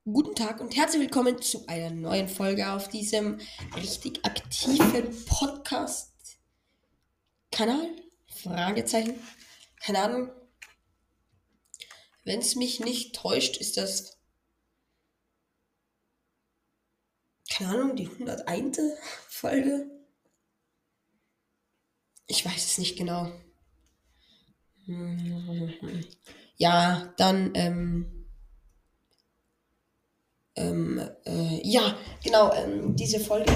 Guten Tag und herzlich willkommen zu einer neuen Folge auf diesem richtig aktiven Podcast-Kanal. Fragezeichen. Keine Ahnung. Wenn es mich nicht täuscht, ist das, keine Ahnung, die 101. Folge. Ich weiß es nicht genau. Ja, dann, ja, genau, diese Folge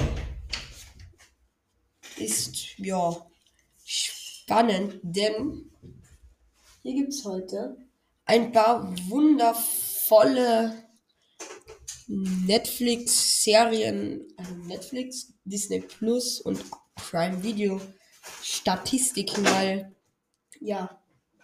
ist, ja, spannend, denn hier gibt es heute ein paar wundervolle Netflix-Serien, also Netflix, Disney Plus und Prime Video Statistiken, weil, ja,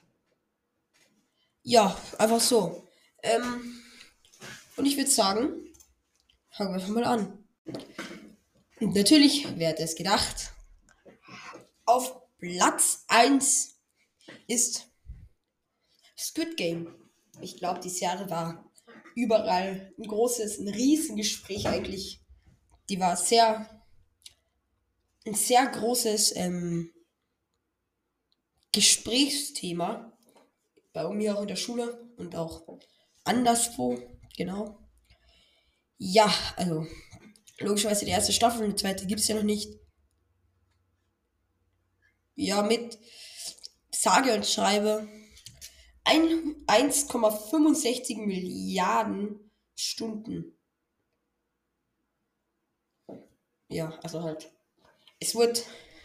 ja, einfach so. Und ich würde sagen, fangen wir einfach mal an. Und natürlich, wer hätte es gedacht, auf Platz eins ist Squid Game. Ich glaube, die Serie war überall ein Riesengespräch eigentlich. Die war ein sehr großes Gesprächsthema bei mir auch in der Schule und auch anderswo, genau. Ja, also logischerweise die erste Staffel, die zweite gibt es ja noch nicht. Ja, mit sage und schreibe 1,65 Milliarden Stunden. Ja, also halt. Es wird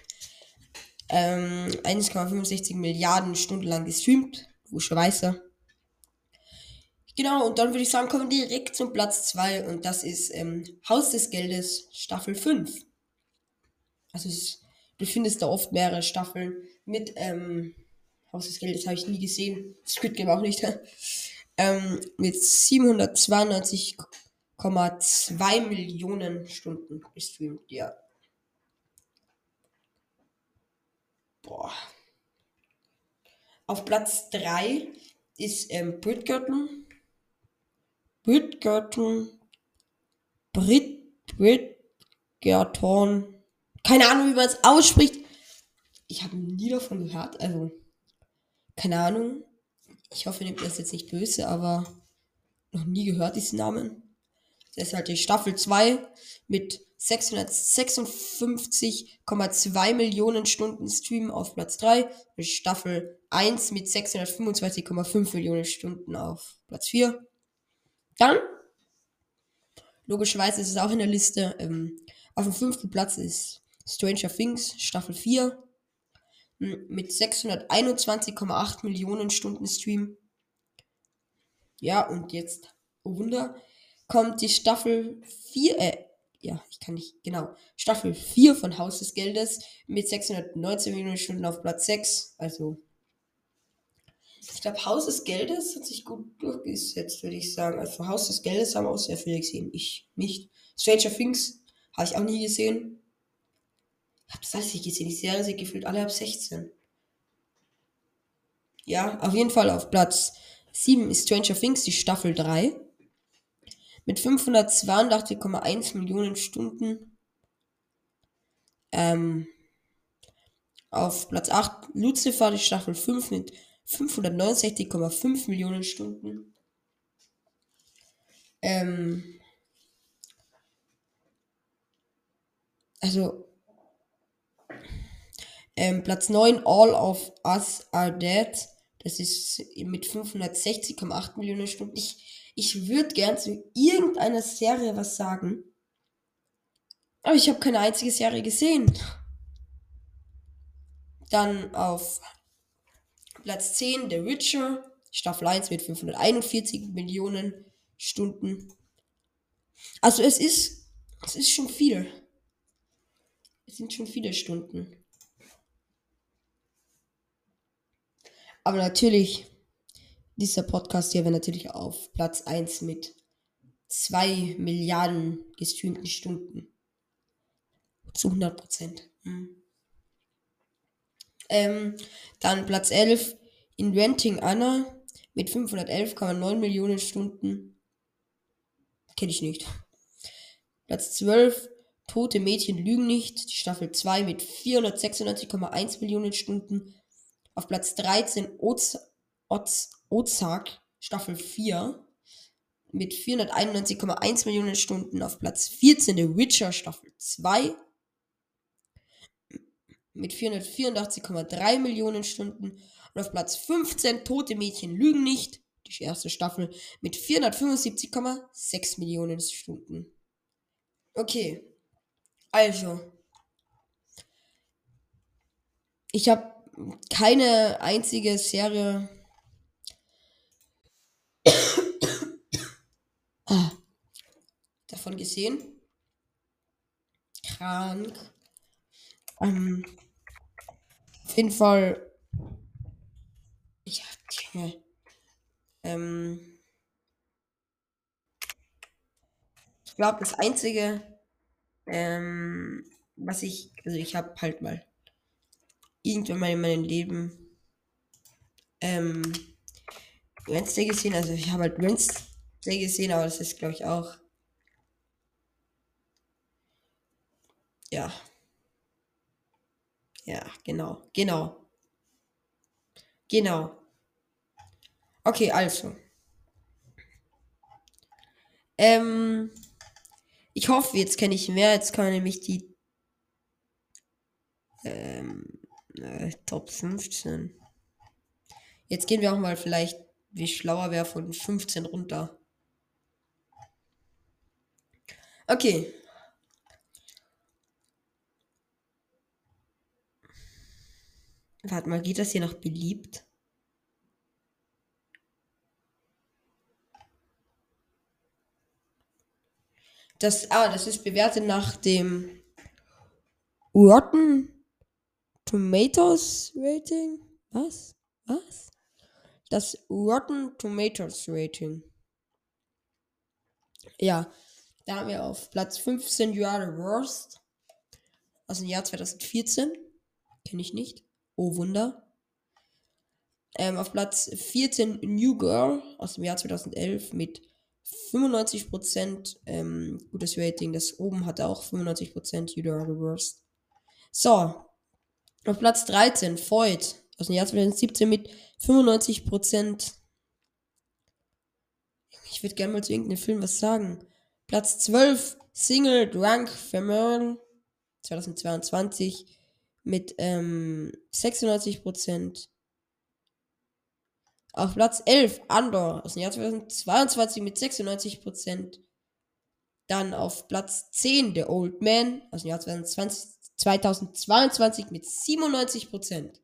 1,65 Milliarden Stunden lang gestreamt, logischerweise. Genau, und dann würde ich sagen, kommen wir direkt zum Platz 2 und das ist Haus des Geldes Staffel 5. Also du findest da oft mehrere Staffeln mit Haus des Geldes habe ich nie gesehen. Squid Game auch nicht. Mit 792,2 Millionen Stunden gestreamt. Ja. Boah. Auf Platz 3 ist Bridgerton. Bridgerton. Keine Ahnung, wie man es ausspricht. Ich habe nie davon gehört. Also, keine Ahnung. Ich hoffe, ihr nehmt das jetzt nicht böse, aber noch nie gehört, diesen Namen. Das ist halt die Staffel 2 mit 656,2 Millionen Stunden Stream auf Platz 3 und Staffel 1 mit 625,5 Millionen Stunden auf Platz 4. Dann, logischerweise ist es auch in der Liste, auf dem fünften Platz ist Stranger Things Staffel 4 mit 621,8 Millionen Stunden Stream. Ja, und jetzt, oh Wunder, kommt die Staffel 4, ja, ich kann nicht, genau, Staffel 4 von Haus des Geldes mit 619 Millionen Stunden auf Platz 6. Also, ich glaube, Haus des Geldes hat sich gut durchgesetzt, würde ich sagen. Also, Haus des Geldes haben auch sehr viele gesehen. Ich nicht. Stranger Things habe ich auch nie gesehen. Ich habe das alles nicht gesehen. Die Serie sind gefühlt alle ab 16. Ja, auf jeden Fall auf Platz 7 ist Stranger Things, die Staffel 3 mit 582,1 Millionen Stunden. Ähm, auf Platz 8 Lucifer, die Staffel 5 mit 569,5 Millionen Stunden. Ähm, also Platz 9 All of Us Are Dead. Das ist mit 560,8 Millionen Stunden. Ich würde gern zu irgendeiner Serie was sagen, aber ich habe keine einzige Serie gesehen. Dann auf Platz 10 The Witcher, Staffel 1 mit 541 Millionen Stunden. Also es ist schon viel. Es sind schon viele Stunden. Aber natürlich, dieser Podcast hier wäre natürlich auf Platz eins mit 2 Milliarden gestreamten Stunden. Zu 100%. Ähm, dann Platz 11 Inventing Anna mit 511,9 Millionen Stunden. Kenne ich nicht. Platz 12, Tote Mädchen lügen nicht. Die Staffel 2 mit 496,1 Millionen Stunden. Auf Platz 13, Ozark, Staffel 4 mit 491,1 Millionen Stunden. Auf Platz 14, The Witcher, Staffel 2 mit 484,3 Millionen Stunden. Und auf Platz 15, Tote Mädchen lügen nicht. Die erste Staffel mit 475,6 Millionen Stunden. Okay, also, ich habe keine einzige Serie davon gesehen. Krank. Auf jeden Fall, ich, ähm, ich glaube, das Einzige, was also ich habe halt mal irgendwann mal in meinem Leben ähm, Wednesday gesehen. Also ich habe halt Wednesday gesehen, aber das ist, glaube ich, auch, ja, ja, genau. Okay, also, ähm, ich hoffe, jetzt kenne ich mehr. Jetzt kann nämlich die Top 15. Jetzt gehen wir auch mal vielleicht, wie ich schlauer wäre, von 15 runter. Okay. Warte mal, geht das hier noch beliebt? Das ist bewertet nach dem Rotten Tomatoes Rating. Was? Was? Das Rotten Tomatoes Rating. Ja, da haben wir auf Platz 15 You Are the Worst aus dem Jahr 2014. Kenne ich nicht. Oh Wunder. Auf Platz 14 New Girl aus dem Jahr 2011 mit 95% gutes Rating. Das oben hatte auch 95% You Are the Worst. So, auf Platz 13 Void aus dem Jahr 2017 mit 95%. Ich würde gerne mal zu irgendeinem Film was sagen. Platz 12 Single Drunk Female 2022 mit 96%. Auf Platz 11 Andor aus dem Jahr 2022 mit 96%. Dann auf Platz 10 The Old Man aus dem Jahr 2022 mit 97%.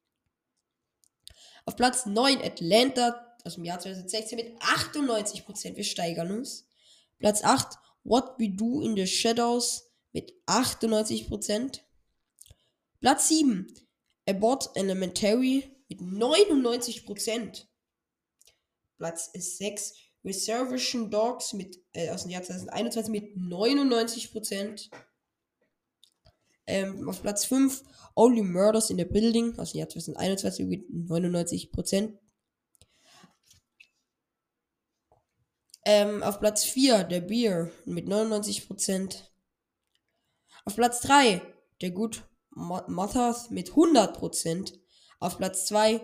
Auf Platz 9 Atlanta aus dem Jahr 2016 mit 98%. Wir steigern uns. Platz 8 What We Do in the Shadows mit 98%. Platz 7 Abbott Elementary mit 99%. Platz 6 Reservation Dogs aus dem Jahr 2021 mit 99%. Auf Platz 5 Only Murders in the Building aus dem Jahr 2021 mit 99%. Auf Platz 4 der Beer mit 99%. Auf Platz 3 der Good Mothers mit 100%. Auf Platz 2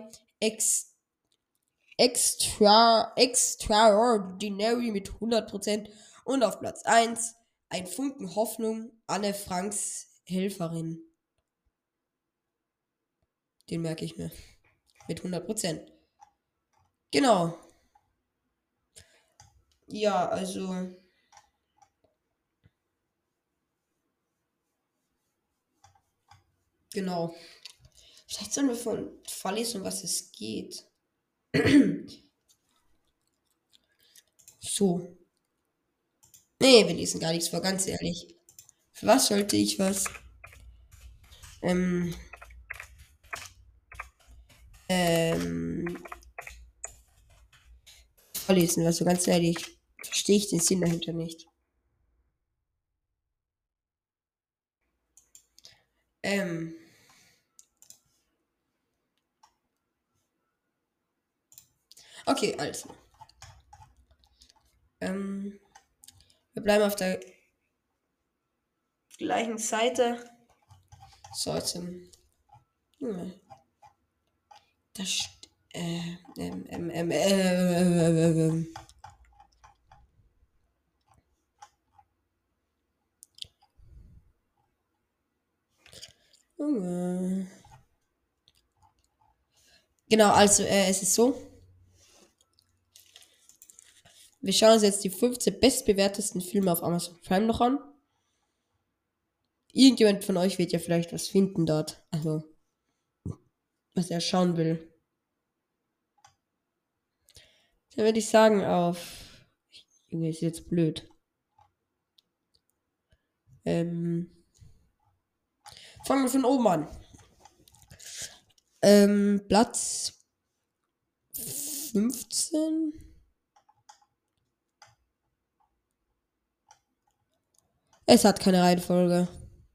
Extraordinary mit 100%. Und auf Platz 1 ein Funken Hoffnung, Anne Franks Helferin. Den merke ich mir. Mit 100%. Genau. Ja, also. Genau. Vielleicht sollen wir vorlesen, um was es geht. So. Nee, wir lesen gar nichts vor, ganz ehrlich. Für was sollte ich was ähm, ähm, vorlesen? Also ganz ehrlich, verstehe ich den Sinn dahinter nicht. Ähm, okay, also. Ähm, Wir bleiben auf der gleichen Seite. So, jetzt das genau, also es ist so. Wir schauen uns jetzt die 15 bestbewertesten Filme auf Amazon Prime noch an. Irgendjemand von euch wird ja vielleicht was finden dort. Also, was er schauen will. Dann würde ich sagen auf. Junge, ist jetzt blöd. Fangen wir von oben an. Platz 15. Es hat keine Reihenfolge.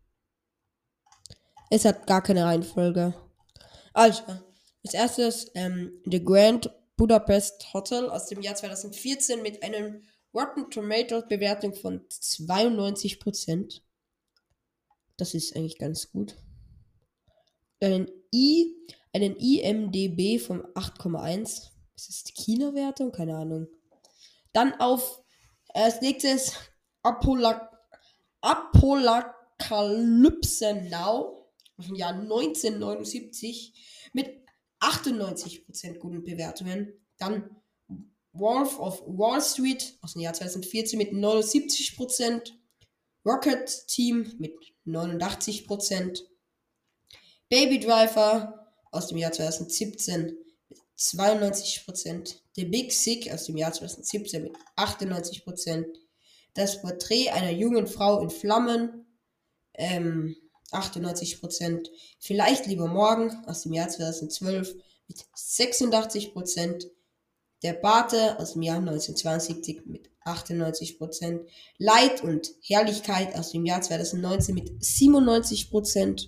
Es hat gar keine Reihenfolge. Also, als erstes The Grand Budapest Hotel aus dem Jahr 2014 mit einem Rotten Tomatoes Bewertung von 92%. Das ist eigentlich ganz gut. Einen IMDB von 8,1. Ist das die Kinowertung? Keine Ahnung. Dann als nächstes Apocalypse Now aus dem Jahr 1979 mit 98% guten Bewertungen. Dann Wolf of Wall Street aus dem Jahr 2014 mit 79%. Rocket Team mit 89%. Baby Driver aus dem Jahr 2017 mit 92%. The Big Sick aus dem Jahr 2017 mit 98%. Das Porträt einer jungen Frau in Flammen 98%. Vielleicht lieber morgen aus dem Jahr 2012 mit 86%. Der Pate aus dem Jahr 1972 mit 98%. Leid und Herrlichkeit aus dem Jahr 2019 mit 97%.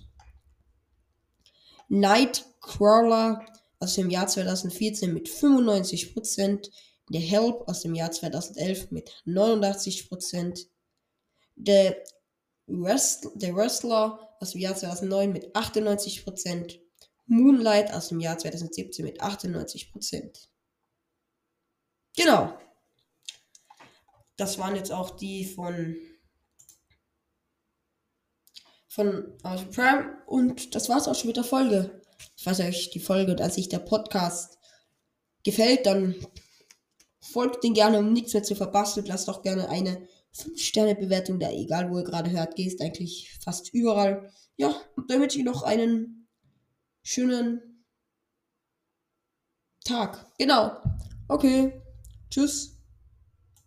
Nightcrawler aus dem Jahr 2014 mit 95%. The Help aus dem Jahr 2011 mit 89%. The Wrestler aus dem Jahr 2009 mit 98%. Moonlight aus dem Jahr 2017 mit 98%. Genau. Das waren jetzt auch die von Amazon Prime. Und das war's auch schon mit der Folge. Falls euch die Folge und an sich der Podcast gefällt, dann folgt den gerne, um nichts mehr zu verpassen. Und lasst auch gerne eine 5-Sterne-Bewertung da, egal wo ihr gerade hört, geht eigentlich fast überall. Ja, und dann wünsche ich noch einen schönen Tag. Genau. Okay. Tschüss.